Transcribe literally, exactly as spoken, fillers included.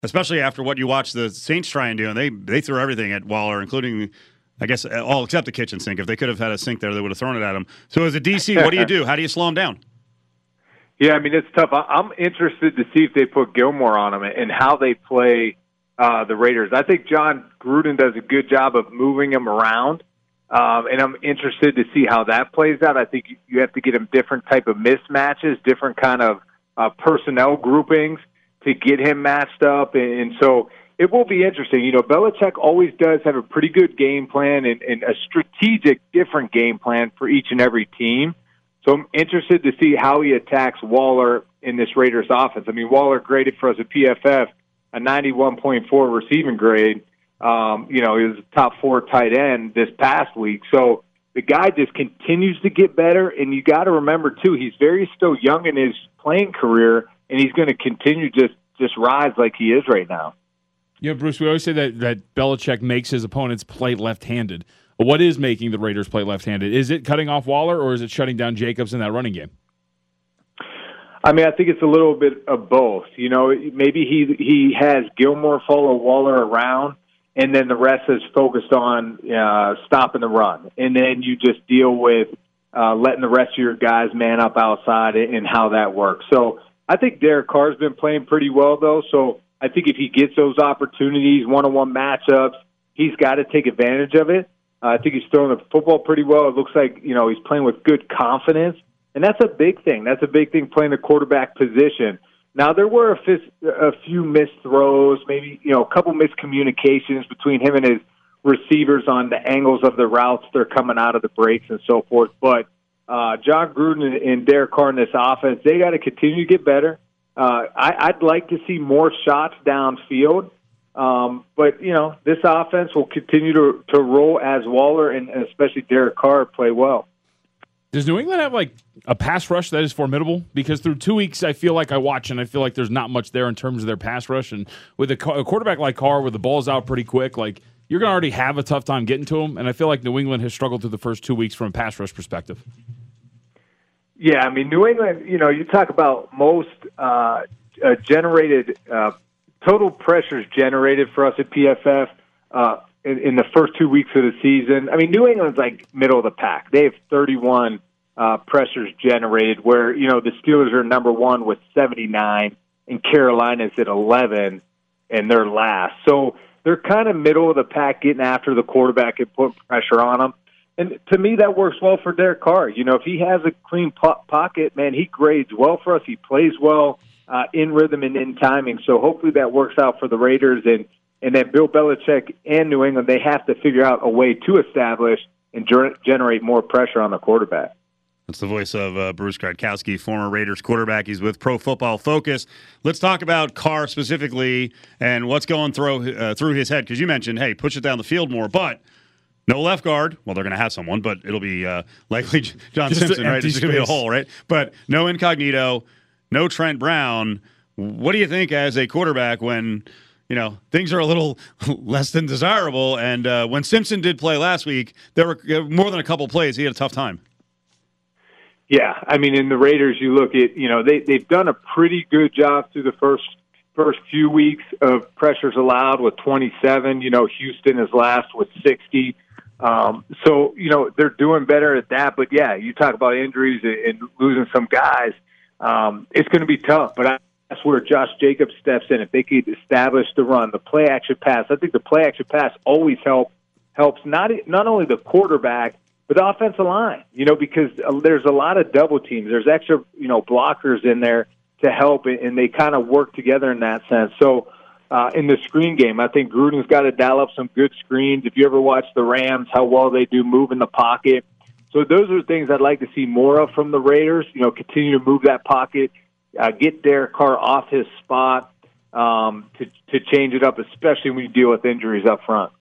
especially after what you watched the Saints try and do, and they they threw everything at Waller, including, I guess, all except the kitchen sink. If they could have had a sink there, they would have thrown it at him. So as a D C, what do you do? How do you slow him down? Yeah, I mean, it's tough. I'm interested to see if they put Gilmore on him and how they play uh, the Raiders. I think John Gruden does a good job of moving him around, um, and I'm interested to see how that plays out. I think you have to get him different type of mismatches, different kind of uh, personnel groupings to get him matched up, and, and so it will be interesting. You know, Belichick always does have a pretty good game plan and, and a strategic, different game plan for each and every team. So I'm interested to see how he attacks Waller in this Raiders offense. I mean, Waller graded for us at P F F a ninety-one point four receiving grade. Um, you know, he was a top four tight end this past week. So the guy just continues to get better, and you got to remember, too, he's very still young in his playing career, and he's going to continue just just rise like he is right now. Yeah, Bruce, we always say that, that Belichick makes his opponents play left-handed. What is making the Raiders play left-handed? Is it cutting off Waller, or is it shutting down Jacobs in that running game? I mean, I think it's a little bit of both. You know, maybe he he has Gilmore follow Waller around, and then the rest is focused on uh, stopping the run. And then you just deal with uh, letting the rest of your guys man up outside and how that works. So I think Derek Carr's been playing pretty well, though. So I think if he gets those opportunities, one-on-one matchups, he's got to take advantage of it. Uh, I think he's throwing the football pretty well. It looks like, you know, he's playing with good confidence. And that's a big thing. That's a big thing, playing the quarterback position. Now, there were a, fis- a few missed throws, maybe, you know, a couple miscommunications between him and his receivers on the angles of the routes they're coming out of the breaks and so forth. But uh, John Gruden and Derek Carr in this offense, they got to continue to get better. Uh, I, I'd like to see more shots downfield. Um, but, you know, this offense will continue to, to roll as Waller and, and especially Derek Carr play well. Does New England have, like, a pass rush that is formidable? Because through two weeks, I feel like I watch, and I feel like there's not much there in terms of their pass rush. And with a, a quarterback like Carr, where the ball's out pretty quick, like, you're going to already have a tough time getting to him. And I feel like New England has struggled through the first two weeks from a pass rush perspective. Yeah, I mean, New England, you know, you talk about most uh, uh, generated uh total pressures generated for us at P F F uh, in, in the first two weeks of the season. I mean, New England's like middle of the pack. They have thirty-one uh, pressures generated, where, you know, the Steelers are number one with seventy-nine, and Carolina's at eleven, and they're last. So they're kind of middle of the pack, getting after the quarterback and putting pressure on them. And to me, that works well for Derek Carr. You know, if he has a clean po- pocket, man, he grades well for us. He plays well. Uh, in rhythm and in timing. So hopefully that works out for the Raiders. And, and then Bill Belichick and New England, they have to figure out a way to establish and ger- generate more pressure on the quarterback. That's the voice of uh, Bruce Gradkowski, former Raiders quarterback. He's with Pro Football Focus. Let's talk about Carr specifically and what's going through, uh, through his head. Because you mentioned, hey, push it down the field more. But no left guard. Well, they're going to have someone, but it'll be uh, likely John Just Simpson, right? It's going to be a space. hole, right? But no Incognito. No Trent Brown. What do you think as a quarterback when, you know, things are a little less than desirable? And uh, when Simpson did play last week, there were more than a couple plays. He had a tough time. Yeah, I mean, in the Raiders, you look at, you know, they, they've done a pretty good job through the first first few weeks of pressures allowed with twenty-seven. You know, Houston is last with sixty. Um, so, you know, they're doing better at that. But, yeah, you talk about injuries and losing some guys. Um, it's going to be tough, but I, that's where Josh Jacobs steps in. If they could establish the run, the play-action pass, I think the play-action pass always help, helps not not only the quarterback, but the offensive line, you know, because there's a lot of double teams. There's extra, you know, blockers in there to help, and they kind of work together in that sense. So uh, in the screen game, I think Gruden's got to dial up some good screens. If you ever watch the Rams, how well they do move in the pocket. So those are things I'd like to see more of from the Raiders. You know, continue to move that pocket, uh, get Derek Carr off his spot um, to to change it up, especially when you deal with injuries up front.